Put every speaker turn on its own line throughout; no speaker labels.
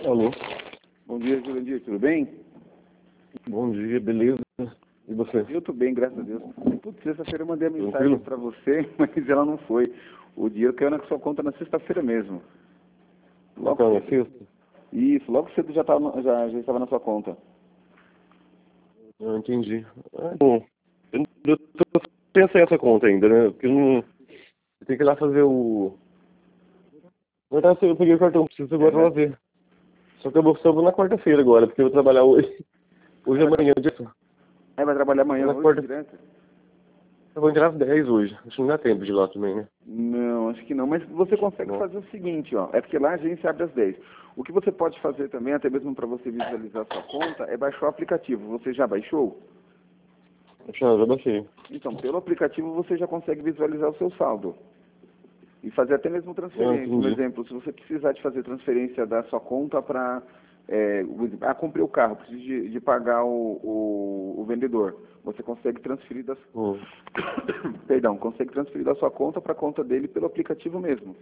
Alô,
Bom dia, Jurandir, tudo bem?
bom dia, beleza? E você?
Eu tô bem, graças a Deus. Putz, sexta-feira eu mandei a mensagem
Tranquilo?
pra você, mas ela não foi. O dinheiro caiu na sua conta na sexta-feira mesmo. Logo
Então, na
cedo.
sexta?
Isso, logo cedo já estava na sua conta.
Eu entendi. Bom, eu tô sem acesso à conta ainda, né? Porque eu não... Eu tenho que ir lá fazer o... Na verdade, eu peguei o cartão, preciso agora lá ver. Só que eu só vou na quarta-feira agora, porque eu vou trabalhar hoje. Hoje e amanhã,
Vai trabalhar amanhã,
na
hoje,
quarta...
direto?
Eu vou entrar às 10 hoje. Acho que não dá tempo de ir lá também, né?
Não, acho que não. Mas você consegue
Não.
fazer o seguinte, ó. É porque lá a agência abre às 10. O que você pode fazer também, até mesmo para você visualizar a sua conta, é baixar o aplicativo. Você já baixou?
Já baixei.
Então, pelo aplicativo você já consegue visualizar o seu saldo. E fazer até mesmo
Ah,
transferência. Um
entendi.
exemplo, se você precisar de fazer transferência da sua conta para... comprei o carro, preciso de pagar o vendedor. Você consegue transferir das...
Hum.
Perdão, consegue transferir da sua conta para a conta dele pelo aplicativo mesmo.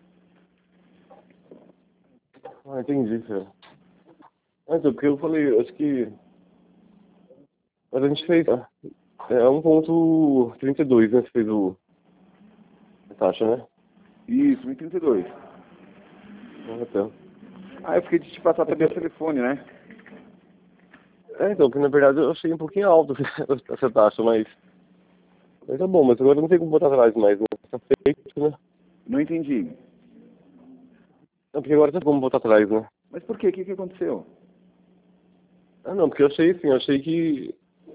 Ah, entendi, cara. Ah, então, porque eu falei, acho que... Mas a gente fez... É 1,32, né? Você fez a taxa, né?
Isso, 1,32.
Ah, tá.
Ah, eu fiquei de te passar também o telefone, né?
Então, porque na verdade eu achei um pouquinho alto essa taxa, mas tá bom, mas agora não tem como botar atrás mais, né? Tá feito, né?
Não entendi.
Não, porque agora tá como botar atrás, né?
Mas por quê? O que aconteceu?
Ah, não, porque eu achei assim, eu achei que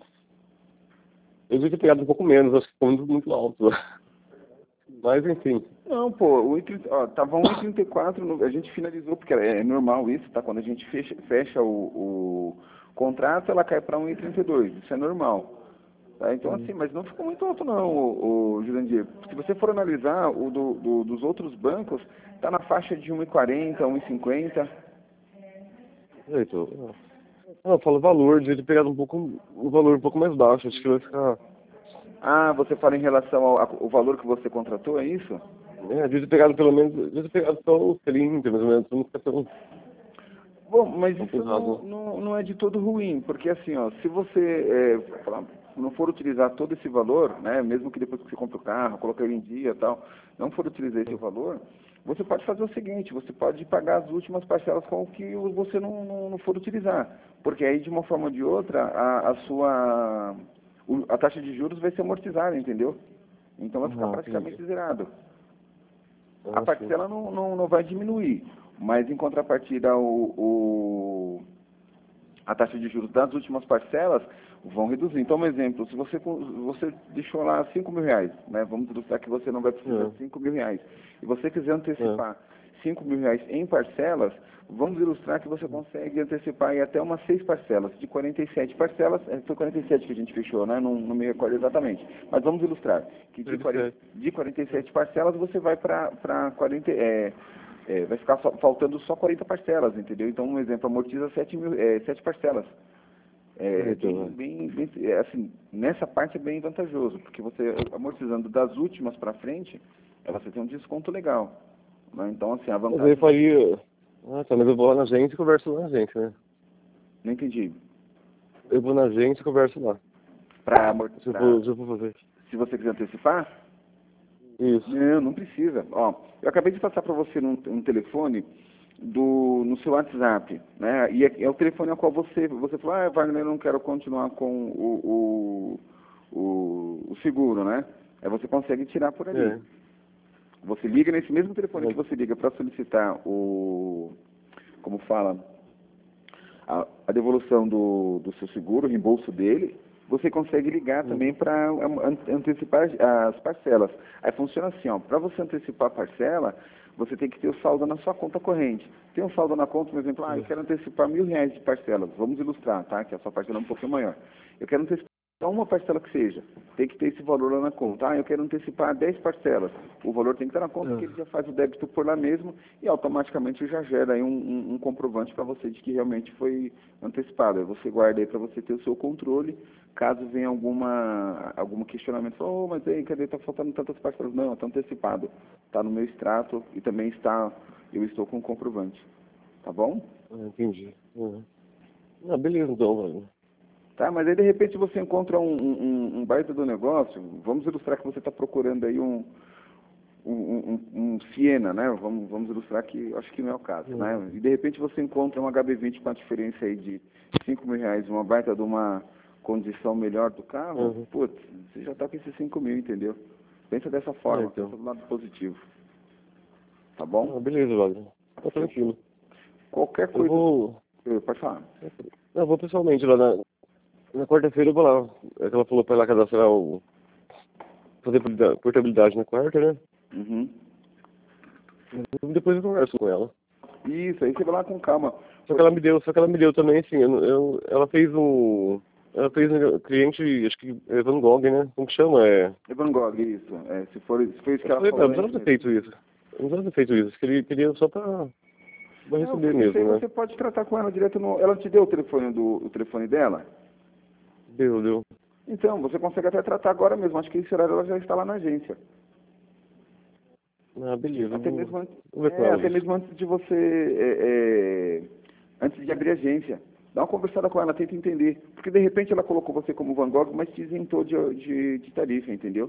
eu devia ter pegado um pouco menos, acho que ficou muito alto. Mas enfim,
Não, pô, tava 1,34, a gente finalizou, porque é normal isso, tá? Quando a gente fecha o contrato, ela cai para 1,32, isso é normal. Tá? Então, assim, mas não ficou muito alto não, o Jurandir. Se você for analisar, dos outros bancos, tá na faixa de 1,40, 1,50.
então, não, eu falo o valor, devia ter pegado um valor um pouco mais baixo, acho que vai ficar,
Ah, você fala em relação ao valor que você contratou, é isso?
devia ter pegado pelo menos, devia ter pegado só os 30, mais ou menos, pra não ficar
Bom, mas
tão
isso
pesado.
não é de todo ruim, porque assim, ó, se você não for utilizar todo esse valor, né, mesmo que depois que você compra o carro, colocar ele em dia e tal, não for utilizar esse valor, você pode fazer o seguinte, você pode pagar as últimas parcelas com o que você não for utilizar, porque aí de uma forma ou de outra a taxa de juros vai ser amortizada, entendeu? Então vai ficar
Ah, entendi.
praticamente zerado. A
Ah, sim.
parcela não vai diminuir, mas em contrapartida a taxa de juros das últimas parcelas vão reduzir. Então, um exemplo, se você deixou lá 5 mil reais, né, vamos ilustrar que você não vai precisar de 5 mil reais, e você quiser
É.
antecipar 5 mil reais em parcelas, vamos ilustrar que você consegue antecipar aí até umas 6 parcelas, de 47 parcelas, foi 47 que a gente fechou, né, não me recordo exatamente, mas vamos ilustrar que de 47 parcelas você vai para 40, vai ficar faltando só 40 parcelas, entendeu? Então, um exemplo, amortiza 7 parcelas.
Então,
Assim, nessa parte é bem vantajoso, porque você amortizando das últimas para frente, você tem um desconto legal. Né? Então, assim, a
mas aí
vantagem...
faria. Ah, tá, mas eu vou lá na agência e converso lá na agência, né?
Não entendi.
Eu vou na agência e converso lá.
Para
Se eu for fazer.
se você quiser antecipar,
Isso.
não precisa. Ó, eu acabei de passar para você um telefone no seu WhatsApp, né? E é o telefone ao qual você falou, Wagner, eu não quero continuar com o seguro, né? Aí você consegue tirar por ali.
É.
Você liga nesse mesmo telefone que
Mas,
você liga para solicitar como fala, a devolução do seu seguro, o reembolso dele, você consegue ligar também para antecipar as parcelas. Aí funciona assim, ó, para você antecipar a parcela, você tem que ter o saldo na sua conta corrente. Tem um saldo na conta, por exemplo, eu quero antecipar 1.000 reais de parcelas. Vamos ilustrar, tá? Que a sua parcela é um pouquinho maior. Eu quero antecipar uma parcela que seja. Tem que ter esse valor lá na conta. Eu quero antecipar 10 parcelas. O valor tem que estar na conta, porque ele já faz o débito por lá mesmo e automaticamente já gera aí um comprovante para você de que realmente foi antecipado. Aí você guarda aí para você ter o seu controle, caso venha algum questionamento, mas aí, cadê? Está faltando tantas parcelas. Não, está antecipado. Está no meu extrato e também eu estou com o comprovante. tá bom?
Entendi. Ah, beleza então, velho.
Tá, mas aí de repente você encontra um baita do negócio, vamos ilustrar que você está procurando aí um Siena, né? Vamos ilustrar que acho que não é o caso, né? E de repente você encontra um HB20 com a diferença aí de R$ 5.000, uma baita de uma condição melhor do carro, putz, você já está com esses 5.000, entendeu? Pensa dessa forma,
Então.
pensa do lado positivo, tá bom?
Ah, beleza, velho. Tá tranquilo.
Qualquer coisa, pode falar.
Eu vou pessoalmente lá na quarta-feira, eu vou lá. É que ela falou pra ir lá cadastrar fazer portabilidade na quarta, né?
Uhum.
Depois eu converso com ela.
Isso, aí você vai lá com calma.
Só que ela me deu também, assim, ela fez um cliente, acho que é Van Gogh, né? Como que chama?
Van Gogh, isso. Se for isso que ela
Eu falei,
falou,
não precisava ter feito isso. Não precisava ter feito isso. Queria só pra
não,
receber
isso aí
mesmo, né?
você pode tratar com ela direto no... Ela te deu o telefone dela?
Deu.
Então, você consegue até tratar agora mesmo. Acho que esse horário ela já está lá na agência.
Ah, beleza.
Até mesmo antes,
Vou ver com ela
até
isso.
mesmo antes de você... antes de abrir a agência. Dá uma conversada com ela, tenta entender. Porque de repente ela colocou você como Van Gogh, mas te isentou de tarifa, entendeu?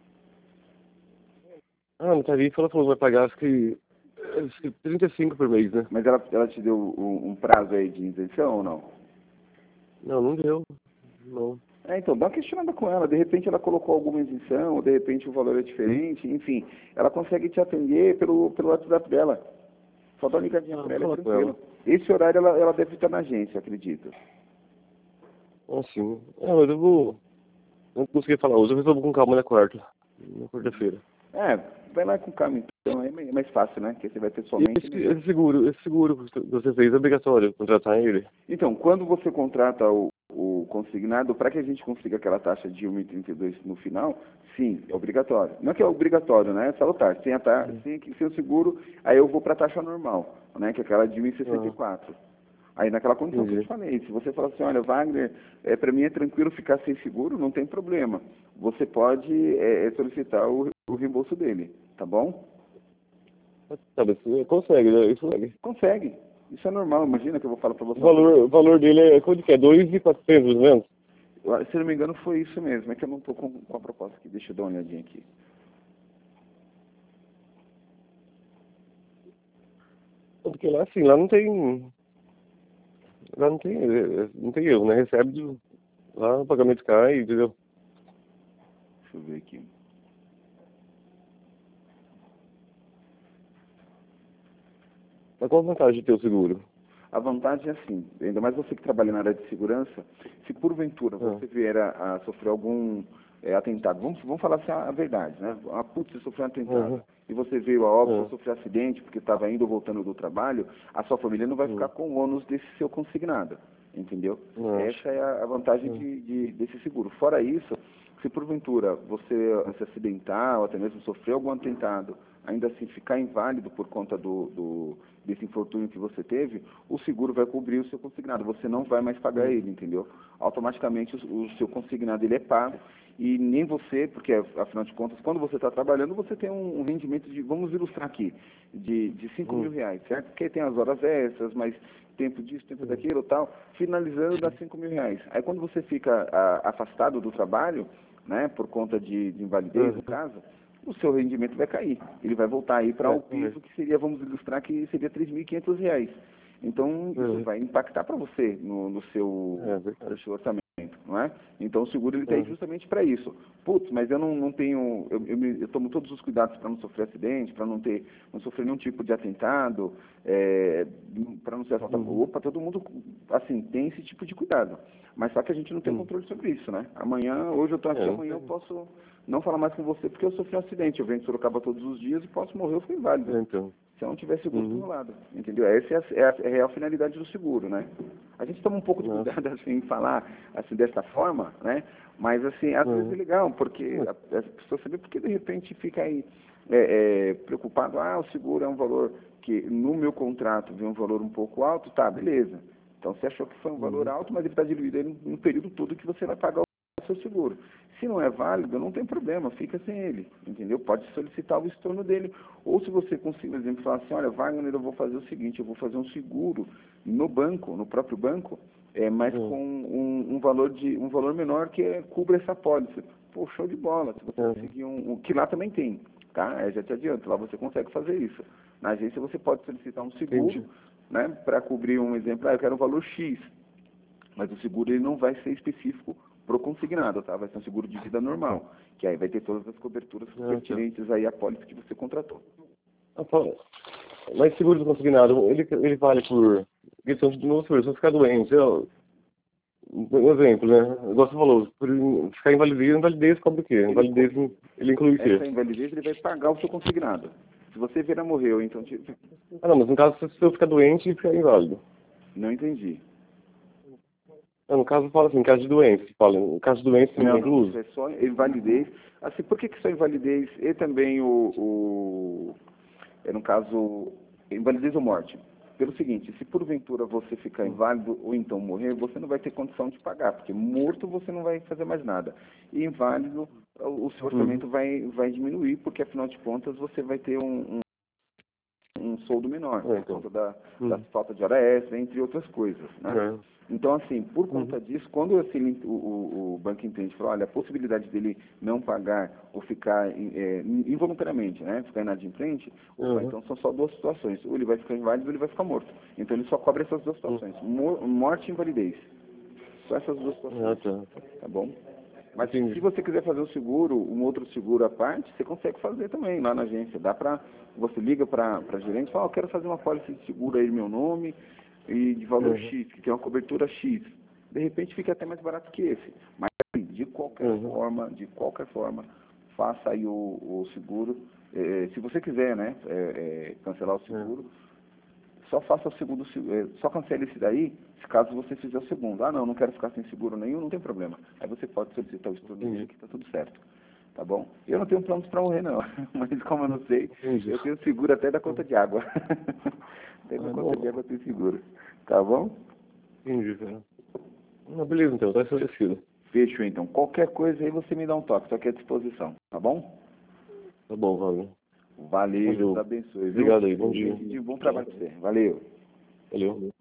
Ah, na tarifa ela falou que vai pagar, acho que 35 por mês, né?
Mas ela te deu um prazo aí de isenção ou não?
Não deu. Não.
Então, dá uma questionada com ela. De repente ela colocou alguma isenção, ou de repente o valor é diferente. Enfim, ela consegue te atender pelo WhatsApp dela. Só dá uma ligadinha para ela, é
Fala com
tranquilo.
ela.
Esse horário ela deve estar na agência, acredito.
Sim. Mas eu vou... Não consegui falar hoje, eu resolvo com calma na quarta-feira.
Vai lá com calma então, é mais fácil, né? Que você vai
E
pessoalmente.
esse seguro que você fez é obrigatório contratar ele?
Então, quando você contrata o consignado, para que a gente consiga aquela taxa de 1,32 no final, sim, é obrigatório. Não é que é obrigatório, né? É salutar. Sem o seguro, aí eu vou para a taxa normal, né? Que é aquela de 1,64. Aí naquela condição que eu te falei, se você falar assim, olha, Wagner, para mim é tranquilo ficar sem seguro, não tem problema. Você pode solicitar o reembolso dele, tá bom?
Sabe, você consegue, né? Isso consegue.
Consegue. Isso é normal, imagina que eu vou falar para você.
O valor dele é quanto que é? 2.400, né?
Se não me engano foi isso mesmo, é que eu não estou com a proposta aqui, deixa eu dar uma olhadinha aqui.
Porque lá, assim, lá não tem... Lá não tem erro, né? Lá o pagamento cai, entendeu?
Deixa eu ver aqui.
Mas qual a vantagem de ter o seguro?
A vantagem é assim, ainda mais você que trabalha na área de segurança, se porventura você vier a sofrer algum atentado, vamos falar assim a verdade, né? Putz, você sofreu um atentado, e você veio a óbito, sofreu acidente porque estava indo ou voltando do trabalho, a sua família não vai ficar com o ônus desse seu consignado, entendeu? Essa é a vantagem desse seguro. Fora isso, se porventura você se acidentar ou até mesmo sofrer algum atentado, ainda assim ficar inválido por conta desse infortúnio que você teve, o seguro vai cobrir o seu consignado. Você não vai mais pagar ele, entendeu? Automaticamente o seu consignado ele é pago e nem você, porque afinal de contas, quando você está trabalhando, você tem um rendimento de, vamos ilustrar aqui, de R$ 5.000, certo? Porque tem as horas extras, mais tempo disso, tempo daquilo tal, finalizando dá R$ 5.000. Aí quando você fica afastado do trabalho, né, por conta de invalidez, no caso, o seu rendimento vai cair. Ele vai voltar aí para o piso que seria, vamos ilustrar, que seria R$ 3.500. Então, isso vai impactar para você no seu orçamento, não é? Então, o seguro ele está aí justamente para isso. Putz, mas eu não tenho, eu tomo todos os cuidados para não sofrer acidente, para não sofrer nenhum tipo de atentado, para não ser assaltado. Opa, todo mundo, assim, tem esse tipo de cuidado. Mas só que a gente não tem controle sobre isso, né? Hoje eu estou aqui, amanhã eu posso não falar mais com você porque eu sofri um acidente. Eu venho de Sorocaba todos os dias e posso morrer, eu fui inválido.
Então.
Se eu não tiver seguro do meu lado, entendeu? Essa é a real finalidade do seguro, né? A gente toma um pouco de cuidado, assim, em falar, assim, dessa forma, né? Mas, assim, às vezes é legal, porque as pessoas sabem porque, de repente, fica aí preocupado, o seguro é um valor que, no meu contrato, vem um valor um pouco alto, tá, beleza. Então, você achou que foi um valor alto, mas ele está diluído aí no período todo que você vai pagar o o seu seguro. Se não é válido, não tem problema, fica sem ele, entendeu? Pode solicitar o estorno dele. Ou se você conseguir, por exemplo, falar assim, olha, Wagner, eu vou fazer o seguinte, eu vou fazer um seguro no banco, no próprio banco, mas com um valor menor que cubra essa pólice. Pô, show de bola. Se você conseguir que lá também tem, tá? Já te adianto, lá você consegue fazer isso. Na agência você pode solicitar um seguro, né, para cobrir um exemplo, eu quero um valor X, mas o seguro ele não vai ser específico pro consignado, tá? Vai ser um seguro de vida normal, que aí vai ter todas as coberturas pertinentes aí à pólice que você contratou.
Mas seguro do consignado, ele vale por questão de novo, se eu ficar doente, um exemplo, né? Igual você falou, por ficar invalidez cobre o quê? Invalidez, ele inclui o quê?
Essa invalidez ele vai pagar o seu consignado. Se você vir a morrer, ou então...
Não, mas no caso, se eu ficar doente e ficar inválido.
Não entendi.
No caso, fala assim, em caso de doença, fala, em caso de doença não é incluso.
É só invalidez. Assim, por que só invalidez e também no caso, invalidez ou morte? Pelo seguinte, se porventura você ficar inválido ou então morrer, você não vai ter condição de pagar, porque morto você não vai fazer mais nada. E inválido, o seu orçamento vai diminuir, porque afinal de contas você vai ter um soldo menor, por conta da falta de hora extra, entre outras coisas, né? Então, assim, por conta disso, quando assim, o banco entende, fala, olha, a possibilidade dele não pagar ou ficar involuntariamente, né, ficar inadimplente, então são só duas situações, ou ele vai ficar inválido ou ele vai ficar morto. Então ele só cobre essas duas situações, morte e invalidez. Só essas duas situações, tá bom? Mas se você quiser fazer um seguro, um outro seguro à parte, você consegue fazer também lá na agência. Você liga para a gerente e fala, eu quero fazer uma pólice de seguro aí no meu nome e de valor X, que tem uma cobertura X. De repente fica até mais barato que esse. Mas de qualquer forma, faça aí o seguro. Se você quiser, né, cancelar o seguro, só faça o segundo, só cancele esse daí, se caso você fizer o segundo. Ah, não quero ficar sem seguro nenhum, não tem problema. Aí você pode solicitar o estorno dele que está tudo certo. Tá bom? Eu não tenho planos para morrer, não. Mas como eu não sei, eu tenho seguro até da conta de água. Até da conta de água eu tenho seguro. Tá bom?
Entendi, cara. Beleza, então, tá esclarecido.
Fechou, então. Qualquer coisa aí você me dá um toque, estou aqui à disposição. Tá bom?
Tá bom, valeu.
Valeu, Deus abençoe.
Obrigado aí, bom dia.
Bom trabalho para você. Valeu.
Valeu.